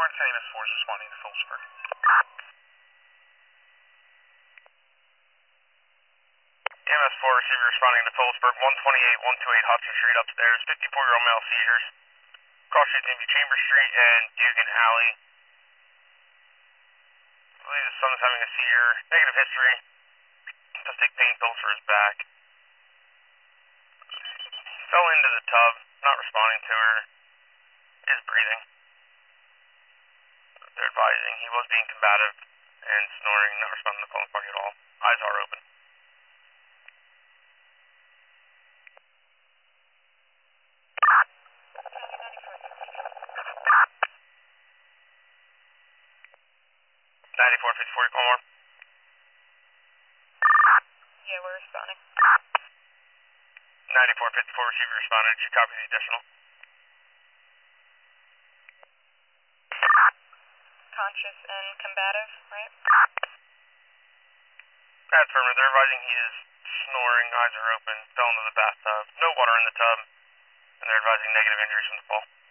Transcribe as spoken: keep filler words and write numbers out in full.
four, it's E M S four is responding to Phillipsburg. E M S four receiver responding to Phillipsburg, one twenty-eight, one twenty-eight Hudson Street upstairs, fifty-four-year-old male seizures. Cross streets going to be Chambers Street and Dugan Alley. I believe the son is having a seizure. Negative history. Does take pain pills for his back. Fell into the tub, not responding to her. Is breathing. They're advising he was being combative and snoring, not responding to the phone party at all. Eyes are open. ninety-four fifty-four, one more. Yeah, we're responding. ninety-four fifty-four, receiver responded. Did you copy the additional? Conscious and combative, right? That's affirmative. They're advising he is snoring, eyes are open, fell into the bathtub. No water in the tub, and they're advising negative injuries from the fall.